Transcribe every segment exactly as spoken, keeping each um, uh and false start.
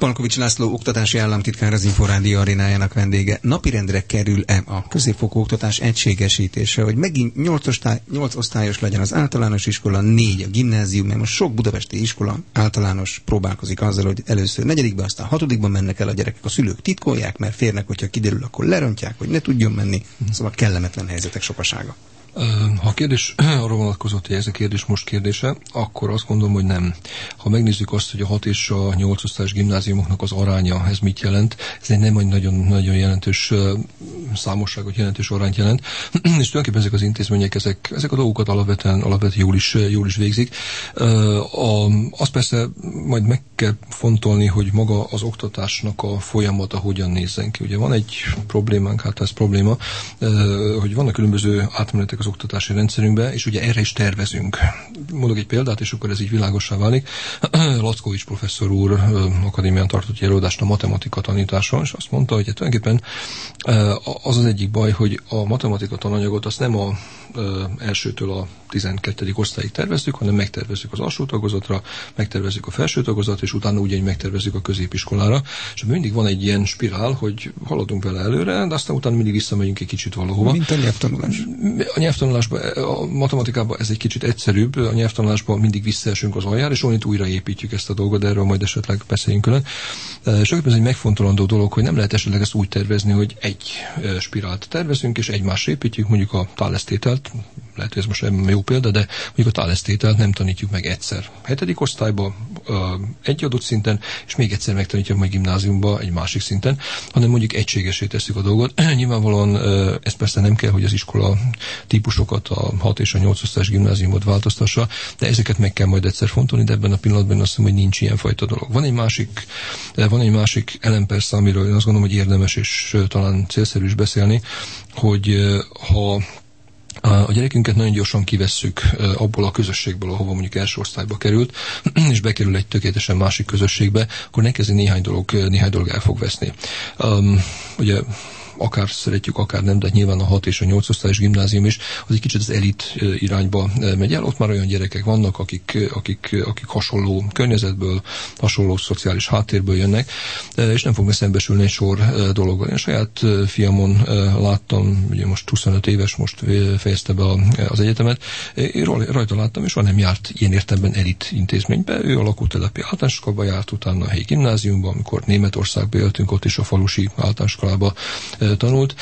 Palkovics László oktatási államtitkár, az Inforádió arénájának vendége. Napirendre kerül-e a középfokú oktatás egységesítése, hogy megint nyolc osztály, nyolc osztályos legyen az általános iskola, négy a gimnázium, mert most sok budapesti iskola általános próbálkozik azzal, hogy először negyedikben, aztán hatodikban mennek el a gyerekek. A szülők titkolják, mert férnek, hogyha kiderül, akkor lerontják, hogy ne tudjon menni. Szóval kellemetlen helyzetek sokasága. Ha a kérdés arra vonatkozott, hogy ez a kérdés most kérdése, akkor azt gondolom, hogy nem. Ha megnézzük azt, hogy a hat és a nyolc osztályos gimnáziumoknak az aránya, ez mit jelent, ez egy nem nagyon, nagyon jelentős számosságot, jelentős arányt jelent, és tulajdonképpen ezek az intézmények, ezek, ezek a dolgokat alapvetően, alapvetően jól is, jól is végzik. A, azt persze majd meg kell fontolni, hogy maga az oktatásnak a folyamata hogyan nézzen ki. Ugye van egy problémánk, hát ez probléma, hogy vannak különböző átmenetek az oktatási rendszerünkbe, és ugye erre is tervezünk. Mondok egy példát, és akkor ez így világossá válik. Lackovics professzor úr akadémián tartott egy előadást a matematika tanításon, és azt mondta, hogy tulajdonképpen az az egyik baj, hogy a matematika tananyagot azt nem a elsőtől a tizenkettedik osztályig tervezzük, hanem megtervezzük az alsó tagozatra, megtervezzük a felső tagozatra, és utána ugyanígy megtervezzük a középiskolára. És mindig van egy ilyen spirál, hogy haladunk vele előre, de aztán utána mindig visszamegyünk egy kicsit valahova. Mint a nyelvtanulás. A nyelvtanulásban, a matematikában ez egy kicsit egyszerűbb, a nyelvtanulásban mindig visszaesünk az aljára, és onnit újraépítjük ezt a dolgot, de erről majd esetleg beszéljünk külön. És ez egy megfontolandó dolog, hogy nem lehet esetleg ezt úgy tervezni, hogy egy spirált tervezünk, és egymásra építjük, mondjuk a tálesztételt, lehet, hogy ez most nem jó példa, de mondjuk a tálesztételt nem tanítjuk meg egyszer. Hetedik osztályban egy adott szinten, és még egyszer megtanítjuk majd gimnáziumban egy másik szinten, hanem mondjuk egységesé tesszük a dolgot. Nyilvánvalóan ez persze nem kell, hogy az iskola típusokat, a hat és a nyolc osztályos gimnáziumot változtassa, de ezeket meg kell majd egyszer fontolni, de ebben a pillanatban azt mondom, hogy nincs ilyen fajta dolog. Van egy másik, van egy másik elem persze, amiről én azt gondolom, hogy érdemes és talán célszerű is beszélni, hogy ha a gyerekünket nagyon gyorsan kivesszük abból a közösségből, ahova mondjuk első osztályba került, és bekerül egy tökéletesen másik közösségbe, akkor neki néhány dolog, néhány dolog el fog veszni. Um, ugye akár szeretjük, akár nem, de nyilván a hat és a nyolc osztályos gimnázium is, az egy kicsit az elit irányba megy el. Ott már olyan gyerekek vannak, akik, akik, akik hasonló környezetből, hasonló szociális háttérből jönnek, és nem fognak szembesülni egy sor dologgal. Én a saját fiamon láttam, ugye most huszonöt éves, most fejezte be az egyetemet, én rajta láttam, és soha nem járt ilyen értelemben elit intézménybe. Ő a lakótelepi általánosiskolában járt, utána a helyi gimnáziumban, amikor Németországba éltünk, ott is a falusi általánoskolába tanult.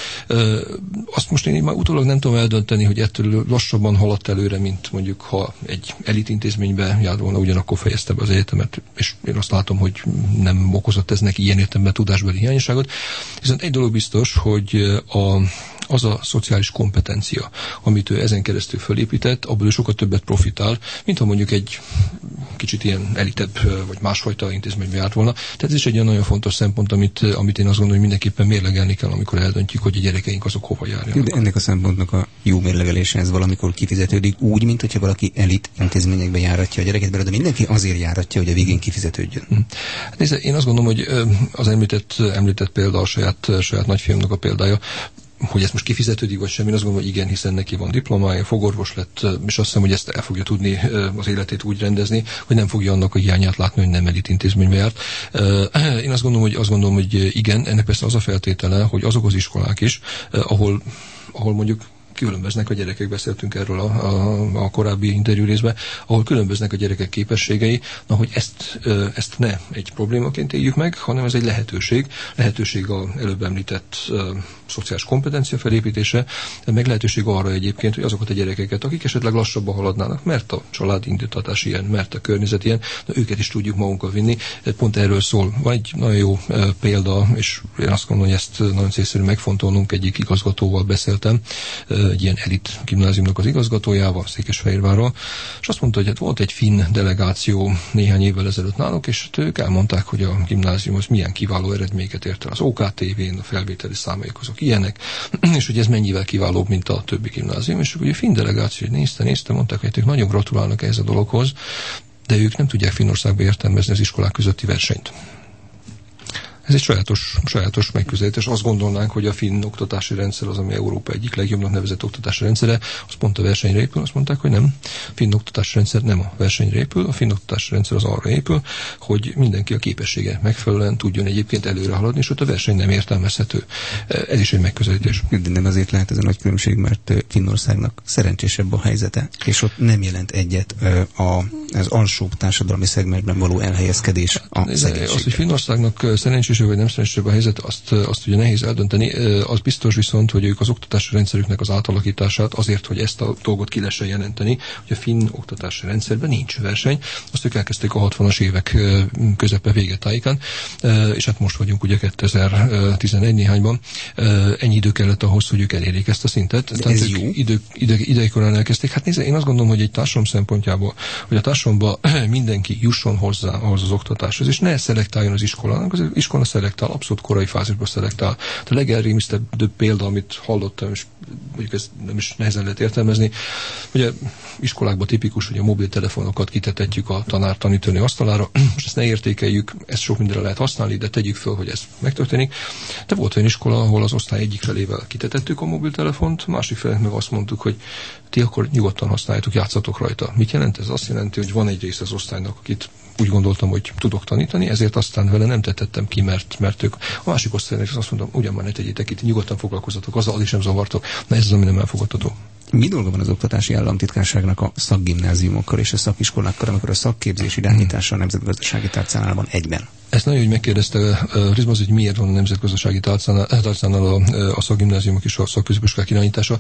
Azt most én már utólag nem tudom eldönteni, hogy ettől lassabban haladt előre, mint mondjuk, ha egy elitintézménybe járt volna, ugyanakkor fejezte be az egyetemet, és én azt látom, hogy nem okozott ez neki ilyen értelemben tudásbeli hiányosságot. Viszont egy dolog biztos, hogy a az a szociális kompetencia, amit ő ezen keresztül fölépített, abból ő sokkal többet profitál, mint ha mondjuk egy kicsit ilyen elitebb, vagy másfajta intézménybe járt volna. Tehát ez is egy olyan nagyon fontos szempont, amit, amit én azt gondolom, hogy mindenképpen mérlegelni kell, amikor eldöntjük, hogy a gyerekeink azok hova járjanak. De ennek a szempontnak a jó mérlegelése ez valamikor kifizetődik úgy, mint hogyha valaki elit intézményekbe járatja a gyereket, de mindenki azért járatja, hogy a végén kifizetődjön. Nézd, én azt gondolom, hogy az említett, említett példa a saját, saját nagyfiamnak a példája, hogy ezt most kifizetődik, vagy sem, én azt gondolom, hogy igen, hiszen neki van diplomája, fogorvos lett, és azt hiszem, hogy ezt el fogja tudni az életét úgy rendezni, hogy nem fogja annak a hiányát látni, hogy nem elit intézménybe járt. Én azt gondolom, hogy, azt gondolom, hogy igen, ennek persze az a feltétele, hogy azok az iskolák is, ahol, ahol mondjuk különböznek a gyerekek, beszéltünk erről a, a, a korábbi interjú részben, ahol különböznek a gyerekek képességei, na, hogy ezt, ezt ne egy problémaként éljük meg, hanem ez egy lehetőség. Lehetőség az előbb említett uh, szociális kompetencia felépítése, meg lehetőség arra egyébként, hogy azokat a gyerekeket, akik esetleg lassabban haladnának, mert a család indítatás ilyen, mert a környezet ilyen, na, őket is tudjuk magunkkal vinni. Pont erről szól. Van egy nagyon jó uh, példa, és én azt gondolom, hogy ezt nagyon célszerű megfontolnunk, egyik igazgatóval beszéltem, uh, egy ilyen elit gimnáziumnak az igazgatójával, Székesfehérvárról, és azt mondta, hogy hát volt egy finn delegáció néhány évvel ezelőtt náluk, és ők elmondták, hogy a gimnázium az milyen kiváló eredményeket ért el az ó ká té vén, a felvételi számaik azok ilyenek, és hogy ez mennyivel kiválóbb, mint a többi gimnázium, és ugye a finn delegáció nézte, nézte, mondták, hogy ők nagyon gratulálnak ehhez a dologhoz, de ők nem tudják Finnországba értelmezni az iskolák közötti versenyt. Ez egy sajátos, sajátos megközelítés. Azt gondolnánk, hogy a finn oktatási rendszer az, ami Európa egyik legjobbnak nevezett oktatási rendszere, az pont a versenyre épül. Azt mondták, hogy nem. A finn oktatási rendszer nem a versenyre épül, a finn oktatási rendszer az arra épül, hogy mindenki a képessége megfelelően tudjon egyébként előre haladni, és ott a verseny nem értelmezhető. Ez is egy megközelítés. De nem azért lehet ez a nagy különbség, mert Finnországnak szerencsésebb a helyzete, és ott nem jelent egyet a, az alsóbb társadalmi szegmensben való elhelyezkedés a szegénységben. Az, hogy Finnországnak szerencsésebb vagy nem szerencsésebb a helyzet, azt, azt ugye nehéz eldönteni. Az biztos viszont, hogy ők az oktatási rendszerüknek az átalakítását azért, hogy ezt a dolgot ki lehessen jelenteni, hogy a finn oktatási rendszerben nincs verseny. Azt ők elkezdték a hatvanas évek közepe vége tájékán, és hát most vagyunk ugye kétezer-tizenegy néhányban. Ennyi idő kellett ahhoz, hogy ők elérjék ezt a szintet. De tehát ez ők jó? Idő, ide, idejkorán elkezdték. Hát nézd, én azt gondolom, hogy egy társadalom szempontjából, hogy a társadalomban mindenki jusson hozzá ahhoz az oktatáshoz, és ne szelektáljon az iskolának, az iskola szelektál, abszolút korai fázisban szelektál. A legelrémisztebb példa, amit hallottam, és mondjuk ez nem is nehezen lehet értelmezni, ugye iskolákban tipikus, hogy a mobiltelefonokat kitetetjük a tanár tanítőnő asztalára, most ezt ne értékeljük, ezt sok mindenre lehet használni, de tegyük föl, hogy ez megtörténik. De volt olyan iskola, ahol az osztály egyik felével kitetettük a mobiltelefont, másik felé meg azt mondtuk, hogy ti akkor nyugodtan használjátok, játszatok rajta. Mit jelent ez? Azt jelenti, hogy van egy része az osztálynak, akit úgy gondoltam, hogy tudok tanítani, ezért aztán vele nem tetettem ki, mert, mert ők a másik osztálynak azt mondom, ugyan már ne tegyétek itt, nyugodtan foglalkozzatok, azzal is nem zavartok. Na ez az, ami nem elfogadható. Mi dolga van az oktatási államtitkárságnak a szakgimnáziumokkal és a szakiskolákkal, amikor a szakképzés irányítása a nemzetgazdasági tárcánál van egyben? Ezt nagyon, hogy megkérdezte Rizmaz, hogy miért van a nemzetgazdasági tárcánál, tárcánál a, a szakgimnáziumok és a szakközépiskolák irányítása.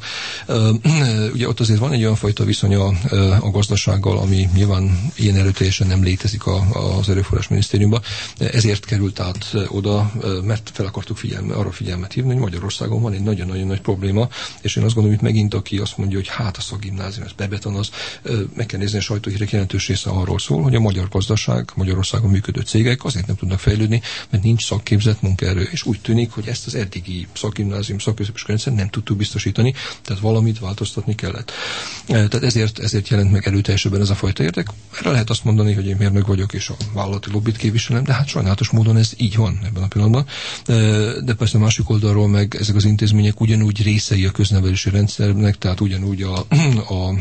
Ugye ott azért van egy olyan fajta viszony a, a gazdasággal, ami nyilván ilyen erőteljesen nem létezik a, az erőforrás minisztériumban. Ezért került át oda, mert fel akartuk figyelme, arra figyelmet hívni, hogy Magyarországon van egy nagyon-nagyon nagy probléma, és én azt gondolom, hogy megint aki azt mondja, hogy hát a szakgimnázium, ez bebetonoz, meg kell nézni, a sajtóhírek jelentős része arról szól, hogy a magyar gazdaság, Magyarországon működő cégek azért nem tudnak fejlődni, mert nincs szakképzett munkaerő. És úgy tűnik, hogy ezt az eddigi szakgimnázium, szakközépiskolai rendszer nem tudtuk biztosítani, tehát valamit változtatni kellett. Tehát ezért, ezért jelent meg erőteljesebben ez a fajta érdek. Erre lehet azt mondani, hogy én mérnök vagyok, és a vállalati lobbit képviselem, de hát sajnálatos módon ez így van ebben a pillanatban. De persze a másik oldalról meg ezek az intézmények ugyanúgy részei a köznevelési rendszernek, tehát ugyanúgy a, a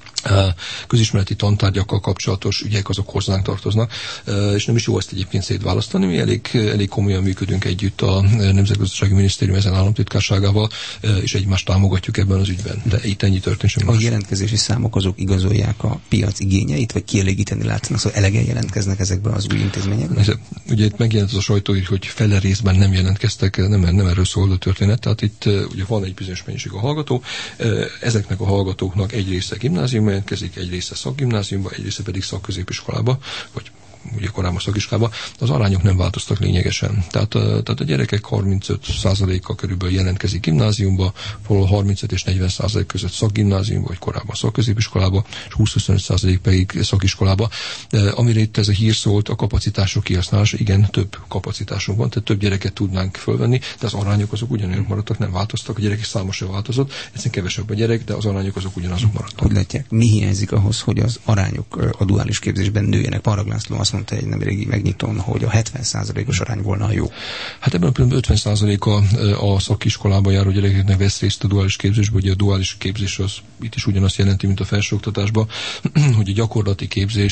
közismereti tantárgyakkal kapcsolatos ügyek azok hozzánk tartoznak, és nem is jó ezt egyébként szétválasztani. Mi elég, elég komolyan működünk együtt a Nemzetgazdasági Minisztérium ezen államtitkárságával, és egymást támogatjuk ebben az ügyben. De itt ennyi történt sem. A jelentkezési számok azok igazolják a piac igényeit, vagy kielégíteni látszanak, szóval elegen jelentkeznek ezekben az új intézményekben? Ugye itt megjelent az a sajtó, hogy fele részben nem jelentkeztek, nem, nem erről szól a történet, tehát itt ugye van egy bizonyos mennyiség a hallgató, ezeknek a hallgatóknak egy része gimnázium jelentkezik, egy része szakgimnáziumba, egy része pedig szakközépiskolába, vagy ugye korábban szakiskolában, az arányok nem változtak lényegesen. Tehát, tehát a gyerekek harmincöt százaléka körülbelül jelentkezik gimnáziumba, valahol harmincöt és negyven százalék között szakgimnáziumba, vagy korábban szakközépiskolába, és húsz-huszonöt százalék pedig szakiskolába. De amire itt ez a hír szólt, a kapacitások kihasználása, igen, több kapacitásunk van, tehát több gyereket tudnánk fölvenni, de az arányok azok ugyanolyanok maradtak, nem változtak, a gyerekek száma sem változott, egyszerűen kevesebb a gyerek, de az arányok azok ugyanazok maradtak. Hogy látják, mi hiányzik ahhoz, hogy az arányok a duális képzésben nőjenek? Parag László azt mondta egy nemrégi megnyitón, hogy a hetven százalékos arány volna a jó. Hát ebben a pillanatban ötven százalék a, a szakiskolába járó gyerekeknek vesz részt a duális képzésben, ugye a duális képzés az itt is ugyanazt jelenti, mint a felsőoktatásban, hogy a gyakorlati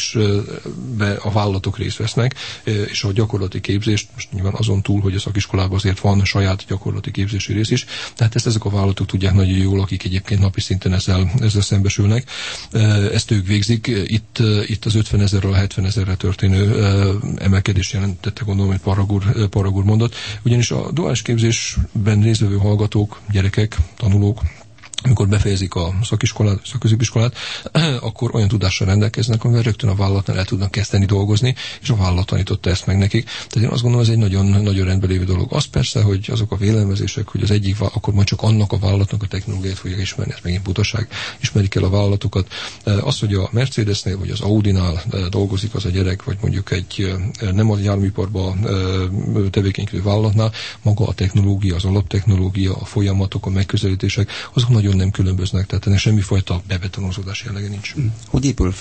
képzésbe a vállalatok részt vesznek, és a gyakorlati képzést, most nyilván azon túl, hogy a szakiskolában azért van saját gyakorlati képzési rész is, tehát ezt ezek a vállalatok tudják nagyon jól, akik egyébként napi szinten ezzel, ezzel szembesülnek. Ezt ők végzik. Itt, itt az ötven ezerről a hetven ezerre történő emelkedés jelentette, gondolom, hogy Parag, Parag úr mondott. Ugyanis a duális képzésben résztvevő hallgatók, gyerekek, tanulók, amikor befejezik a szakiskolát, szakközépiskolát, akkor olyan tudással rendelkeznek, amivel rögtön a vállalatnál el tudnak kezdeni dolgozni, és a vállalat tanította ezt meg nekik. Tehát én azt gondolom, ez egy nagyon, nagyon rendben lévő dolog. Az persze, hogy azok a vélemezések, hogy az egyik, akkor majd csak annak a vállalatnak a technológiát fogják ismerni, ez megint butaság, ismerik el a vállalatokat. Az, hogy a Mercedesnél, vagy az Audinál dolgozik az a gyerek, vagy mondjuk egy nem a járműiparban tevékenykedő vállalatnál, maga a technológia, az alaptechnológia, a folyamatok, a megközelítések, azok nagyon nem különböznek, tehát ennek semmifajta bebetonozódás jellege nincs. Hogy épül föl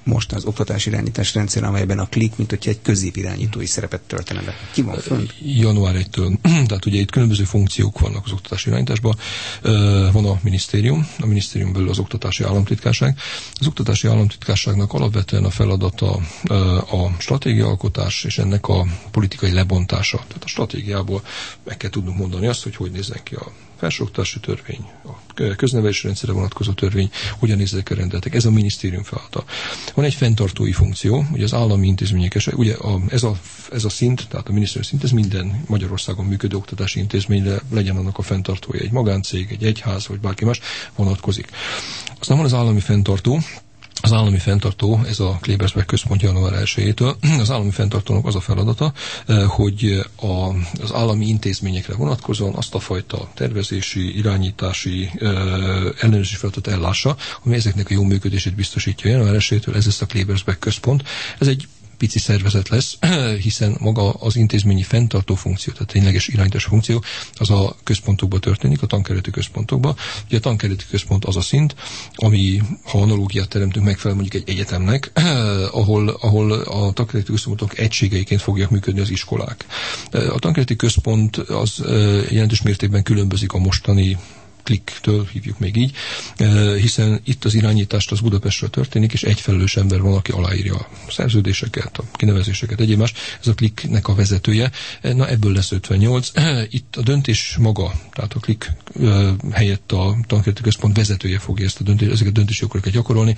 most az oktatási irányítás rendszer, amelyben a klik, mint hogyha egy középirányítói szerepet töltene be. Ki van fönt? január elsejétől. Tehát ugye itt különböző funkciók vannak az oktatási irányításban. Van a minisztérium, a minisztérium belül az oktatási államtitkárság. Az oktatási államtitkárságnak alapvetően a feladata a stratégiaalkotás és ennek a politikai lebontása. Tehát a stratégiából meg kell tudnunk mondani azt, hogy hogy nézzen ki a felsőoktatási törvény, a köznevelési rendszerre vonatkozó törvény, hogyan nézzek a rendeletek. Ez a minisztérium feladata. Van egy fenntartói funkció, ugye az állami intézmények eset, ugye a, ez, a, ez a szint, tehát a minisztérium szint, ez minden Magyarországon működő oktatási intézményre legyen annak a fenntartója, egy magáncég, egy egyház, vagy bárki más vonatkozik. Aztán van az állami fenntartó. Az állami fenntartó, ez a Klebersberg központ január elsejétől, az állami fenntartónak az a feladata, hogy a, az állami intézményekre vonatkozóan azt a fajta tervezési, irányítási, ellenőrzési feladatot ellássa, ami ezeknek a jó működését biztosítja. Január elsejétől ez lesz a Klebersberg központ. Ez egy pici szervezet lesz, hiszen maga az intézményi fenntartó funkció, tehát tényleges irányítás funkció, az a központokban történik, a tankerületi központokban. Ugye a tankerületi központ az a szint, ami, ha analógiát teremtünk, megfelel mondjuk egy egyetemnek, ahol, ahol a tankerületi központok egységeiként fogják működni az iskolák. A tankerületi központ az jelentős mértékben különbözik a mostani kliktől, hívjuk még így, hiszen itt az irányítást az Budapestről történik, és egy felelős ember van, aki aláírja a szerződéseket, a kinevezéseket, egyéb más. Ez a kliknek a vezetője. Na, ebből lesz ötvennyolc. Itt a döntés maga, tehát a klik helyett a tankerületi központ vezetője fogja ezt a döntés, ezeket a döntési jogokat gyakorolni.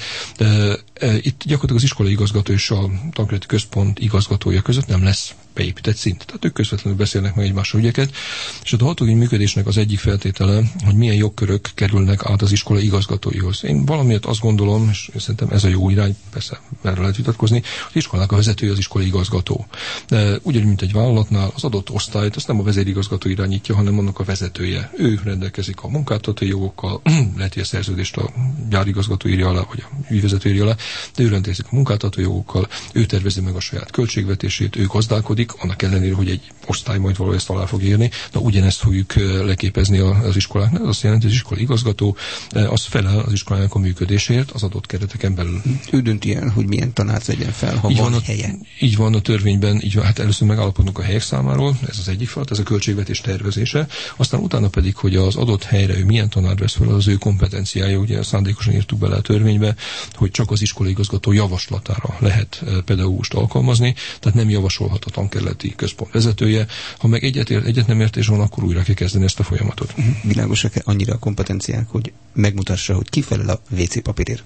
Itt gyakorlatilag az iskolai igazgató és a tankerületi központ igazgatója között nem lesz beépített szint. Tehát ők közvetlenül beszélnek meg egymással ügyeket, és a hatókönyv működésnek az egyik feltétele, hogy milyen jogkörök kerülnek át az iskola igazgatóihoz. Én valamiért azt gondolom, és szerintem ez a jó irány, persze erről lehet vitatkozni, az iskolának a vezetője az iskolai igazgató. De ugyanúgy, mint egy vállalatnál, az adott osztályt azt nem a vezérigazgató irányítja, hanem annak a vezetője. Ő rendelkezik a munkáltatói jogokkal, lehet, hogy a szerződést a gyárigazgató írja alá, vagy a ügyvezető írja alá, de ő rendelkezik a munkáltatói jogokkal, ő tervezi meg a saját költségvetését, ő gazdálkodik, annak ellenére, hogy egy osztály majd valahol ezt alá fog írni, de ugyanezt fogjuk leképezni az iskoláknak. Ez azt jelenti, hogy az iskolai igazgató az felel az iskolának a működésért az adott kereteken belül. Ő dönti el, hogy milyen tanát vegyen fel, ha így van, van a, helye. Így van a törvényben, így van, hát először megállapodunk a helyek számáról, ez az egyik feladat, ez a költségvetés tervezése, aztán utána pedig, hogy az adott helyre ő milyen tanát vesz fel, az ő kompetenciája, ugye szándékosan írtuk bele a törvénybe, hogy csak az iskolai igazgató javaslatára lehet pedagógust alkalmazni, tehát nem javasolhat a tankerületi központ vezetője. Ha meg egyet, egyet nem értés van, akkor újra kell kezdeni ezt a folyamatot. Uh-huh. Világosak-e annyira a kompetenciák, hogy megmutassa, hogy ki felel a vé cé papírért?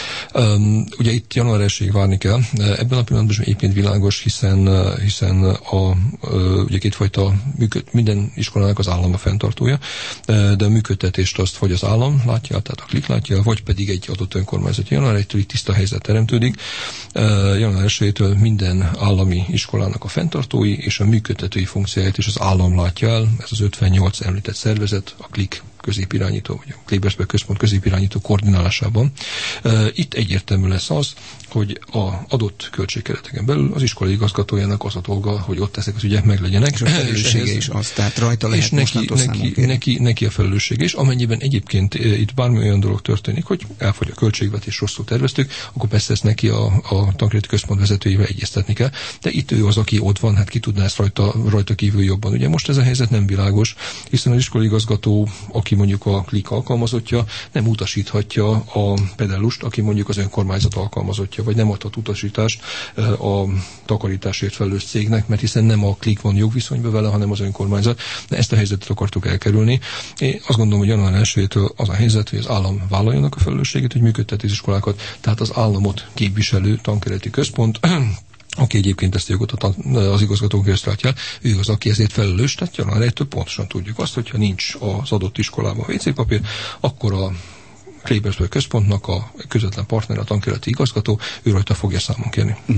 Um, ugye itt január elsejéig várni kell. Ebben a pillanatban egyébként világos, hiszen, hiszen a, ugye kétfajta működ, minden iskolának az állam a fenntartója, de a működtetést azt vagy az állam látja, tehát a klik látja, vagy pedig egy adott önkormányzat. január elsejétől itt tiszta helyzet teremtődik. január elsejétől minden állami iskolának a fenntartói és a működtetői funkcióját is az állam látja el. Ez az ötvennyolc említett szervezet, a klik középirányító, vagy a Klebersberg központ középirányító koordinálásában. Itt egyértelmű lesz az, hogy a adott költségkereteken belül az iskolai igazgatójának az a dolga, hogy ott ezek az ügyek meglegyenek. És a felelőssége is az, tehát rajta lehet neki, neki, neki, neki a felelőssége is, amennyiben egyébként itt bármi olyan dolog történik, hogy elfogy a költségvetés, rosszul terveztük, akkor persze ezt neki a, a tankerületi központ vezetőjével egyeztetni kell, de itt ő az, aki ott van, hát ki tudná ezt rajta, rajta kívül jobban. Ugye most ez a helyzet nem világos, hiszen az iskolai igazgató, aki mondjuk a klik alkalmazottja, nem utasíthatja a pedellust, aki mondjuk az önkormányzat alkalmazottja, vagy nem adhat utasítást a takarításért felelős cégnek, mert hiszen nem a klik van jogviszonyban vele, hanem az önkormányzat. De ezt a helyzetet akartuk elkerülni. Én azt gondolom, hogy január elsejétől az a helyzet, hogy az állam vállaljanak a felelősségét, hogy működteti az iskolákat, tehát az államot képviselő tankerületi központ, aki egyébként ezt a jogot az igazgatók között látja el, ő az, aki ezért felelős, tehát január elsejétől pontosan tudjuk azt, hogyha nincs az adott iskolában vé cé papír, akkor a Klebersberg központnak a közvetlen partner, a tankerületi igazgató, ő rajta fogja számon kérni. Mm.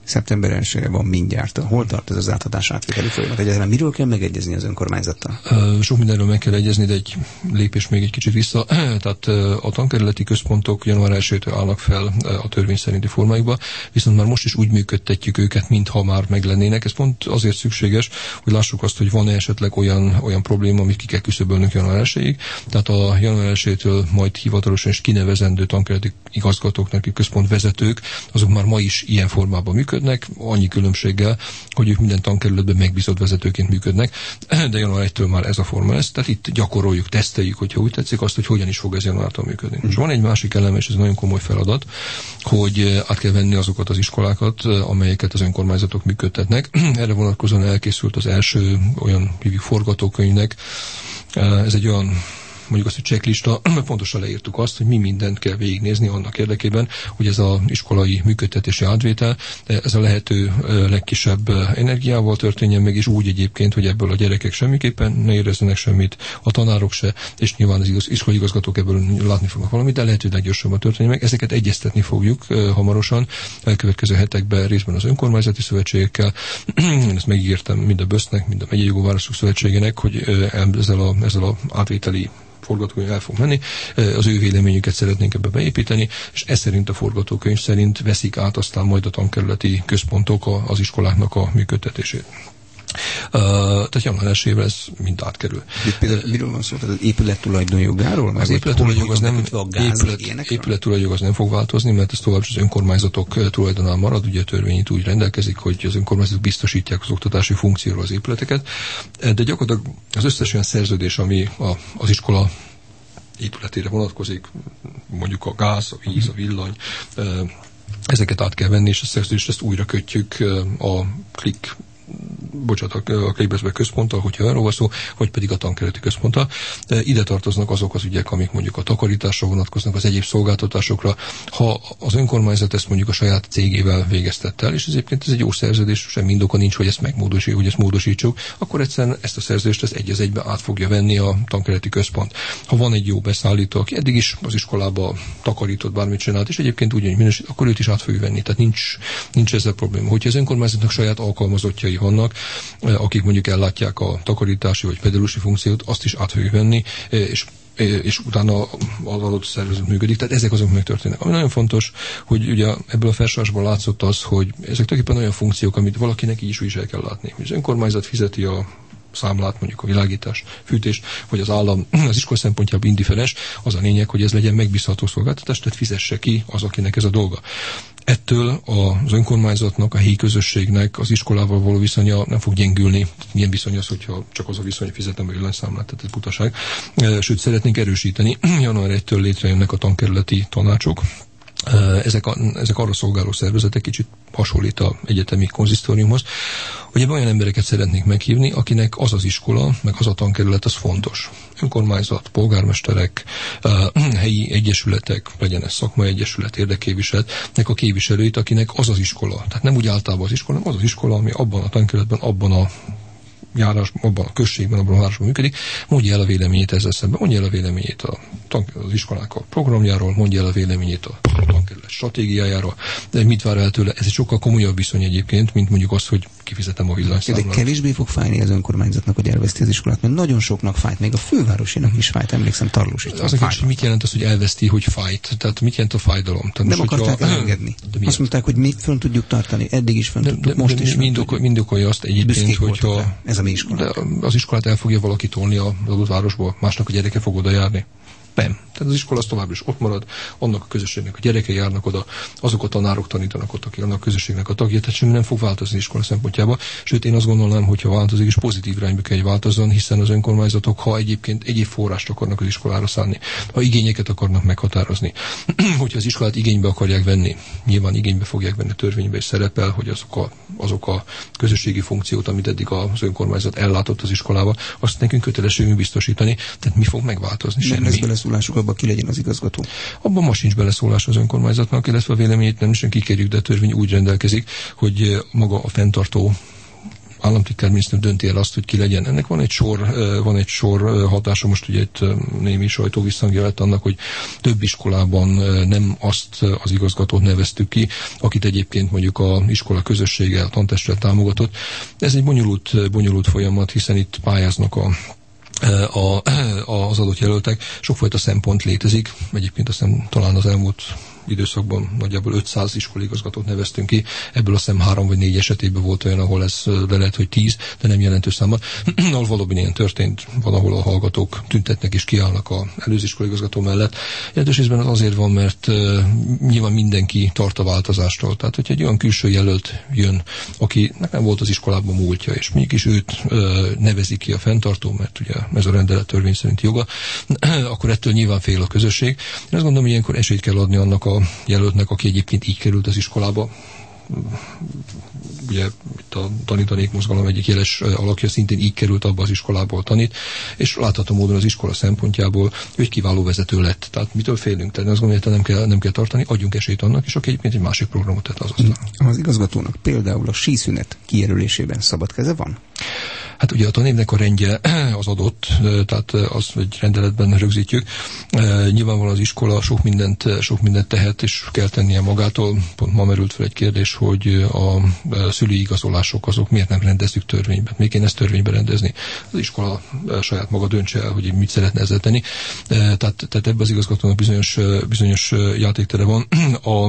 szeptember elsője van mindjárt. Hol tart ez az átadás átvételi folyamat? Egyáltalán miről kell megegyezni az önkormányzattal? Sok mindenről meg kell egyezni, de egy lépés még egy kicsit vissza. Tehát a tankerületi központok január elsejétől állnak fel a törvény szerinti formájukba, viszont már most is úgy működtetjük őket, mintha már meglennének. Ez pont azért szükséges, hogy lássuk azt, hogy van-e esetleg olyan, olyan probléma, amit ki kell küszöbölnünk január elsejéig. Tehát a január elsejétől majd hivatalosan is kinevezendő tankerületi igazgatóknak, központvezetők, azok már ma is ilyen formában működnek, annyi különbséggel, hogy ők minden tankerületben megbízott vezetőként működnek, de január elsejétől már ez a forma lesz, tehát itt gyakoroljuk, teszteljük, hogyha úgy tetszik, azt, hogy hogyan is fog ez januártól működni. És van egy másik elem, és ez nagyon komoly feladat, hogy át kell venni azokat az iskolákat, amelyeket az önkormányzatok működtetnek. Erre vonatkozóan elkészült az első olyan hívjuk forgatókönyvnek. Ez egy olyan, mondjuk azt, hogy checklista, pontosan leírtuk azt, hogy mi mindent kell végignézni annak érdekében, hogy ez az iskolai működtetési átvétel, ez a lehető legkisebb energiával történjen meg, és úgy egyébként, hogy ebből a gyerekek semmiképpen ne érezzenek semmit, a tanárok se, és nyilván az igaz, iskolai igazgatók ebből látni fognak valamit, de lehető leggyorsabban történjen meg. Ezeket egyeztetni fogjuk hamarosan, elkövetkező hetekben részben az önkormányzati szövetségekkel. Ezt megígértem mind a bösznek, mind a megyei jogóvárosok szövetségének, hogy ezzel a, ezzel a átvételi forgatókönyv el fog menni, az ő véleményüket szeretnénk ebbe beépíteni, és ez szerint a forgatókönyv szerint veszik át aztán majd a tankerületi központok az iskoláknak a működtetését. Uh, tehát január elsejével ez mind átkerül. Itt például miről van szó? Tehát az épület tulajdonjogáról? Az épület tulajdonjog az nem, épület, épület tulajdonjog az nem fog változni, mert ez tovább az önkormányzatok tulajdonán marad. Ugye a törvény itt úgy rendelkezik, hogy az önkormányzatok biztosítják az oktatási funkcióról az épületeket, de gyakorlatilag az összes olyan szerződés, ami a, az iskola épületére vonatkozik, mondjuk a gáz, a víz, a villany, ezeket át kell venni, és a szerződést ezt újra kötjük a klik bocsánat, a Klikbezbe központtal, hogyha arról van szó, vagy pedig a tankerületi központtal. Ide tartoznak azok az ügyek, amik mondjuk a takarításra vonatkoznak, az egyéb szolgáltatásokra. Ha az önkormányzat ezt mondjuk a saját cégével végeztette el, és egyébként ez egy jó szerződés, semmi indoka nincs, hogy ezt megmódosítsuk, hogy ezt módosítsuk, akkor egyszerűen ezt a szerződést ez egy az egybe át fogja venni a tankerületi központ. Ha van egy jó beszállító, aki eddig is az iskolába takarított, bármit csinált, és egyébként úgy minősít, akkor őt is át fogja venni. Tehát nincs, nincs ezzel probléma. Hogyha az önkormányzatnak saját alkalmazottjai vannak, akik mondjuk ellátják a takarítási vagy pedagógusi funkciót, azt is át fogjuk venni, és, és utána az adott szervezet működik. Tehát ezek azok megtörténnek. Ami nagyon fontos, hogy ugye ebből a felsorolásból látszott az, hogy ezek tulajdonképpen olyan funkciók, amit valakinek így is, is el kell látni. Az önkormányzat fizeti a számlát, mondjuk a világítás, fűtés, vagy az állam az iskola szempontjából indiferens, az a lényeg, hogy ez legyen megbízható szolgáltatás, tehát fizesse ki az, akinek ez a dolga. Ettől az önkormányzatnak, a helyi közösségnek az iskolával való viszonya nem fog gyengülni. Milyen viszony az, hogyha csak az a viszony, hogy fizetem a villanyszámlát, tehát ez butaság. Sőt, szeretnénk erősíteni. január elsejétől létrejönnek a tankerületi tanácsok. Ezek, a, ezek arra szolgáló szervezetek, kicsit hasonlít az egyetemi konzisztóriumhoz, hogy ebben olyan embereket szeretnénk meghívni, akinek az az iskola, meg az a tankerület, az fontos. Önkormányzat, polgármesterek, helyi egyesületek, legyen ez szakmai egyesület, érdekképviseletnek a képviselőit, akinek az az iskola. Tehát nem úgy általában az iskola, hanem az az iskola, ami abban a tankerületben, abban a járás, abban a községben, abban a városban működik, mondja el a véleményét ezzel szemben, mondja el a véleményét a, az iskolák a programjáról, mondja el a véleményét a tankerület stratégiájáról, de mit vár el tőle? Ez egy sokkal komolyabb viszony egyébként, mint mondjuk az, hogy kifizetem a villanyszámlát. De kevésbé fog fájni az önkormányzatnak, hogy elveszti az iskolát, mert nagyon soknak fájt, még a fővárosinak is fájt, emlékszem, Tarlós is. Az a mit jelent az, hogy elveszti, hogy fájt? Tehát mit jelent a fájdalom? Tehát nem most, akarták hogyha... elengedni. Azt mondták, hogy mi fönn tudjuk tartani, eddig is fönn de, tudtuk, de, most de is. Mind, okol, mind okolja azt egyébként, hogyha ez a mi iskolánk. Az iskolát el fogja valaki tolni az adott városból, másnak a gyereke fog oda járni. Nem. Tehát az iskola az továbbra is ott marad, annak a közösségnek a gyerekei járnak oda, azok a tanárok tanítanak ott, akik annak a közösségnek a tagja, tehát semmi nem fog változni az iskola szempontjába. Sőt, én azt gondolnám, hogyha változik, és pozitív irányba kell, hogy változzon, hiszen az önkormányzatok, ha egyébként egyéb forrást akarnak az iskolára szánni, ha igényeket akarnak meghatározni, hogyha az iskolát igénybe akarják venni, nyilván igénybe fogják venni, törvénybe is szerepel, hogy azok a, azok a közösségi funkciót, amit eddig az önkormányzat ellátott az iskolába, azt nekünk kötelességünk biztosítani, tehát mi fog megváltozni? Semmi. Szólásuk abban, ki legyen az igazgató. Abban ma sincs beleszólás az önkormányzatnak, illetve a véleményét nem is kikérjük, de a törvény úgy rendelkezik, hogy maga a fenntartó államtitkár miniszter dönti el azt, hogy ki legyen. Ennek van egy sor, van egy sor hatása, most ugye itt némi sajtóvisszhangja lett annak, hogy több iskolában nem azt az igazgatót neveztük ki, akit egyébként mondjuk a iskola közössége, a tantestület támogatott. Ez egy bonyolult, bonyolult folyamat, hiszen itt pályáznak a A, az adott jelöltek. Sokfajta szempont létezik. Egyébként azt hiszem talán az elmúlt időszakban nagyjából ötszáz iskolaigazgatót neveztünk ki. Ebből azt hiszem három vagy négy esetében volt olyan, ahol ez de lehet, hogy tíz, de nem jelentős számban. Ahol valóban ilyen történt, valahol a hallgatók tüntetnek és kiállnak az előző iskolaigazgató mellett. Jelentős részben az azért van, mert uh, nyilván mindenki tart a változástól. Tehát, hogyha egy olyan külső jelölt jön, akinek nem volt az iskolában múltja, és mégis őt uh, nevezik ki a fenntartó, mert ugye ez a rendelet törvény szerint joga, akkor ettől nyilván fél a közösség. Én azt gondolom, hogy ilyenkor esélyt kell adni annak a jelöltnek, aki egyébként így került az iskolába. Ugye itt a tanítanék mozgalom egyik jeles alakja szintén így került abba az iskolából tanít, és látható módon az iskola szempontjából ő egy kiváló vezető lett. Tehát mitől félünk? Tehát azt gondolom, hogy nem kell, nem kell tartani, adjunk esélyt annak, és aki egyébként egy másik programot tett az aztán. Az igazgatónak például a síszünet kijelölésében szabad keze van? Hát ugye a tanévnek a rendje az adott, tehát az egy rendeletben rögzítjük. Nyilvánvalóan az iskola sok mindent, sok mindent tehet, és kell tennie magától. Pont ma merült fel egy kérdés, hogy a szülői igazolások azok miért nem rendezzük törvényben. Miért kéne ezt törvényben rendezni? Az iskola saját maga döntse el, hogy mit szeretne ezzel tenni. Tehát, tehát ebben az igazgatónak bizonyos, bizonyos játéktere van. A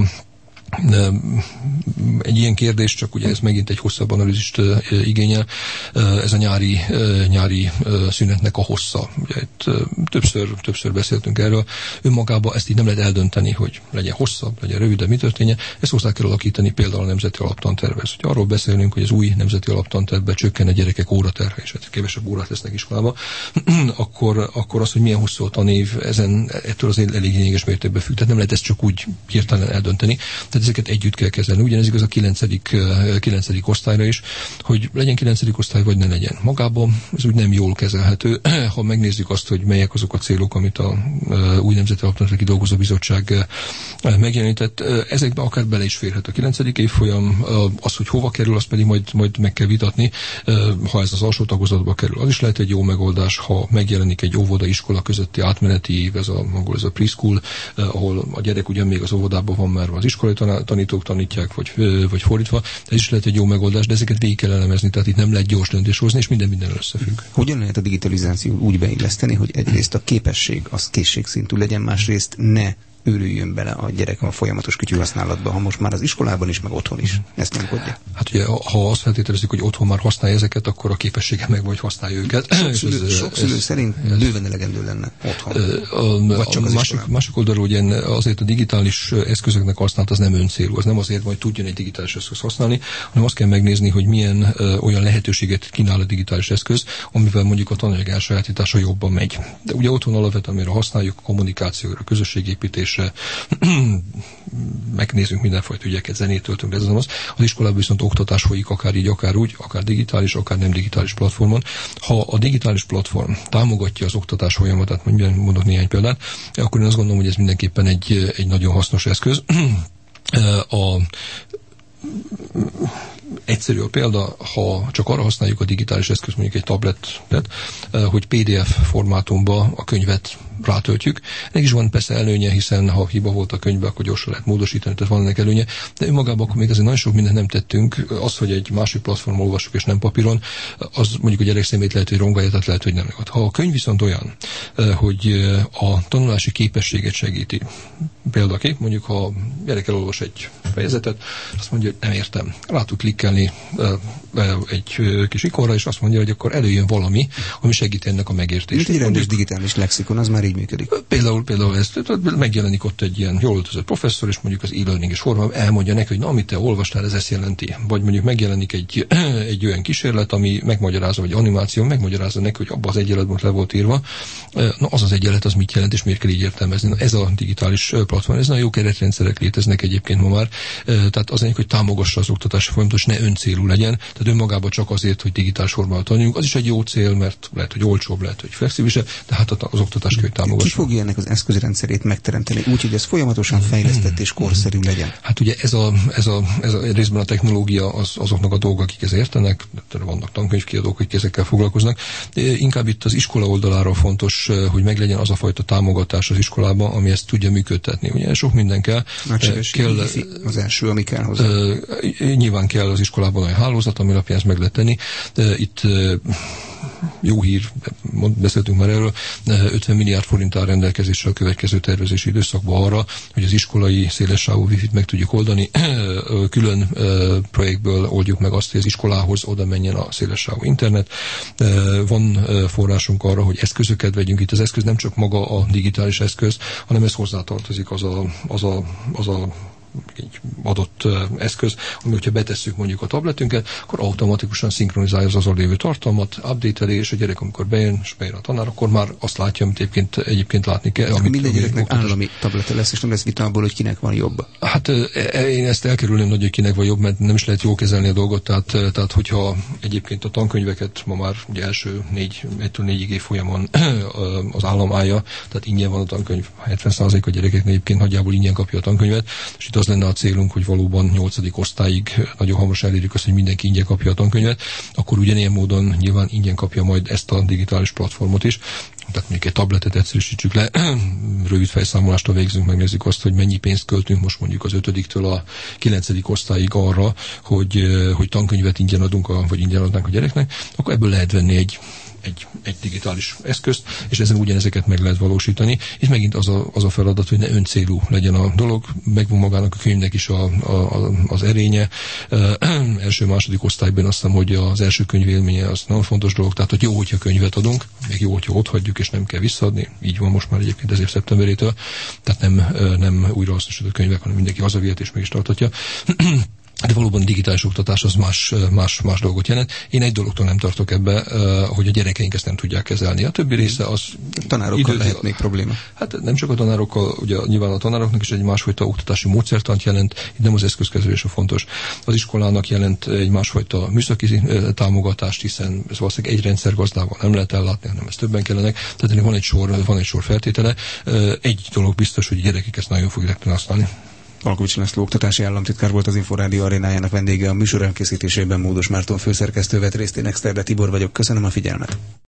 Egy ilyen kérdés, csak ugye ez megint egy hosszabb analízist igényel, ez a nyári, nyári szünetnek a hossza. Ugye itt többször, többször beszéltünk erről. Önmagában ezt így nem lehet eldönteni, hogy legyen hosszabb, legyen rövidebb, mi történjen. Ezt hozzá kell alakítani például a nemzeti alaptantervhez. Hogyha arról beszélünk, hogy az új nemzeti alaptantervben csökken a gyerekek óraterhe, és hát kevesebb órát lesznek iskolában, akkor, akkor az, hogy milyen hosszú a tanév, ezen ettől az elég lényeges mértékben függ. Tehát nem lehet ezt csak úgy hirtelen eldönteni. Tehát ezeket együtt kell kezelni. Ugyanez igaz a kilencedik osztályra is, hogy legyen kilencedik osztály, vagy ne legyen. Magában ez úgy nem jól kezelhető. Ha megnézzük azt, hogy melyek azok a célok, amit a új nemzeti alaptanterv kidolgozó bizottság megjelenített, ezekbe akár bele is férhet a kilencedik évfolyam, az, hogy hova kerül, azt pedig majd, majd meg kell vitatni, ha ez az alsó tagozatba kerül. Az is lehet egy jó megoldás, ha megjelenik egy óvoda-iskola közötti átmeneti év, ez a, ez a preschool, ahol a gyerek ugyan még az óvodában van, már az iskolai tanítók tanítják, vagy, vagy fordítva. Ez is lehet egy jó megoldás, de ezeket végig kell elemezni, tehát itt nem lehet gyors döntés hozni, és minden minden összefügg. Hogyan lehet a digitalizáció úgy beilleszteni, hogy egyrészt a képesség az készségszintű legyen, másrészt ne őrüljön bele a gyerek a folyamatos kütyűhasználatba, ha most már az iskolában is, meg otthon is. Ezt nyomkodja? Hát ugye, ha azt feltételezzük, hogy otthon már használja ezeket, akkor a képessége meg vagy használja őket. Sok szülő, ez, sok szülő ez, szerint ez, bőven elegendő lenne otthon. A, vagy csak az másik, másik oldalról ugye azért a digitális eszközöknek használat az nem öncélú. Az nem azért, hogy tudjon egy digitális eszköz használni, hanem azt kell megnézni, hogy milyen ö, olyan lehetőséget kínál a digitális eszköz, amivel mondjuk a tananyag elsajátítása jobban megy. De ugye otthon alapvetően, amire használjuk, a kommunikációra, a közösségépítésre, megnézzünk mindenfajta ügyeket, zenét töltünk, de ez az. Az iskolában viszont oktatás folyik akár így, akár úgy, akár digitális, akár nem digitális platformon. Ha a digitális platform támogatja az oktatás folyamatát, mondok néhány példát, akkor én azt gondolom, hogy ez mindenképpen egy, egy nagyon hasznos eszköz. A egyszerű a példa, ha csak arra használjuk a digitális eszköz, mondjuk egy tabletet, hogy pé dé ef formátumba a könyvet rátöltjük. Ennek is van persze előnye, hiszen ha hiba volt a könyvben, akkor gyorsan lehet módosítani, tehát van ennek előnye, de önmagában akkor még azért nagyon sok mindent nem tettünk. Az, hogy egy másik platformon olvassuk és nem papíron, az mondjuk a gyerek szemét lehet, hogy rongálja, tehát lehet, hogy nem. Ha a könyv viszont olyan, hogy a tanulási képességet segíti, példaképp, mondjuk ha a gyerek elolvas egy fejezetet, azt mondja, hogy nem értem. Rá tud klikkelni egy kis ikonra, és azt mondja, hogy akkor előjön valami, ami segít ennek a megértését. Mint egy rendes digitális lexikon, az már így működik. Például, például ez, megjelenik ott egy ilyen jól öltözött professzor, és mondjuk az e-learning-es formában elmondja neki, hogy na, amit te olvastál, ez ezt jelenti. Vagy mondjuk megjelenik egy, egy olyan kísérlet, ami megmagyarázza, vagy animáció, megmagyarázza neki, hogy abban az egyenletben le volt írva. Na, az az egyenlet, az mit jelent, és miért kell így értelmezni. Na, ez a digitális platform, ez nagyon jó keretrendszerek léteznek egyébként ma már. Tehát az egyik, hogy támogassa az oktatási folyamatot, és ne öncélú legyen. Tehát önmagában csak azért, hogy digitális formában tanuljunk. Az is egy jó cél, mert lehet, hogy olcsóbb, lehet, hogy flexibilisebb, de hát az oktatás kell, hogy támogassa. Ki fogja ennek az eszközrendszerét megteremteni, úgyhogy ez folyamatosan fejlesztett és korszerű legyen? Hát ugye ez a, ez a, ez a részben a technológia az, azoknak a dolgok, akik ezt értenek, vannak tankönyvkiadók, akik ezekkel foglalkoznak. Inkább itt az iskola oldaláról fontos, hogy meglegyen az a fajta támogatás az iskolában, ami ezt tudja működtetni. Ugye sok minden kell. kell az első, ami kell hozzá. Nyilván kell az iskolában olyan hálózat, ami alapján ezt meg lehet tenni. Itt jó hír, beszéltünk már erről, ötven milliárd forint áll rendelkezésre a következő tervezési időszakban arra, hogy az iskolai szélessávú wifi-t meg tudjuk oldani. Külön projektből oldjuk meg azt, hogy az iskolához oda menjen a szélessávú internet. Van forrásunk arra, hogy eszközöket vegyünk. Itt az eszköz nem csak maga a digitális eszköz, hanem ez hozzátartozik az a, az a, az a egy adott uh, eszköz, ami, hogyha betesszük mondjuk a tabletünket, akkor automatikusan szinkronizálja az azon lévő tartalmat, update-eli, és a gyerek, amikor bejön, és bejön a tanár, akkor már azt látja, amit egyébként, egyébként látni kell. Amit, minden gyereknek állami tablete lesz, és nem lesz vita abból, hogy kinek van jobb. Hát én ezt elkerülném nagy, hogy kinek van jobb, mert nem is lehet jól kezelni a dolgot, tehát, tehát hogyha egyébként a tankönyveket ma már ugye első négy, egytől négyig évfolyamon az állam állja, tehát ingyen van a tankönyv, hetven százalék a gyerekeknek egyébként nagyjából ingyen kapja a tankönyvet, és itt az lenne a célunk, hogy valóban nyolcadik osztályig nagyon hamarosan elérjük azt, hogy mindenki ingyen kapja a tankönyvet, akkor ugyanilyen módon nyilván ingyen kapja majd ezt a digitális platformot is. Tehát mondjuk egy tabletet egyszerűsítsük le, rövid fejszámolástól végzünk, megnézzük azt, hogy mennyi pénzt költünk most mondjuk az ötödiktől a kilencedik osztályig arra, hogy, hogy tankönyvet ingyen adunk, a, vagy ingyen adnánk a gyereknek, akkor ebből lehet venni egy Egy, egy digitális eszközt, és ezen ugyanezeket meg lehet valósítani. Itt megint az a, az a feladat, hogy ne öncélú legyen a dolog, megvan magának a könyvnek is a, a, az erénye. Első-második osztályban azt hiszem, hogy az első könyv élménye az nagyon fontos dolog, tehát hogy jó, hogyha könyvet adunk, meg jó, hogyha ott hagyjuk, és nem kell visszaadni. Így van most már egyébként ez év szeptemberétől, tehát nem, nem újrahasznosított könyvek, hanem mindenki hazavihet és meg is tartatja. De valóban digitális oktatás az más, más, más dolgot jelent. Én egy dologtól nem tartok ebbe, hogy a gyerekeink ezt nem tudják kezelni. A többi része az... Tanárokkal idő, lehet még probléma. Hát nem csak a tanárokkal, ugye nyilván a tanároknak is egy másfajta oktatási módszertant jelent, itt nem az eszközkezelés a fontos. Az iskolának jelent egy másfajta műszaki támogatást, hiszen ez valószínűleg egy rendszergazdával nem lehet ellátni, hanem ez többen kellenek. Tehát ennek van egy sor, van egy sor feltétele. Egy dolog biztos, hogy a gyerekek ezt nagyon fogják használni. Palkovics László oktatási államtitkár volt az Inforádió arénájának vendége, a műsor elkészítésében Módos Márton főszerkesztő vett részt, én Exterde Tibor vagyok, köszönöm a figyelmet.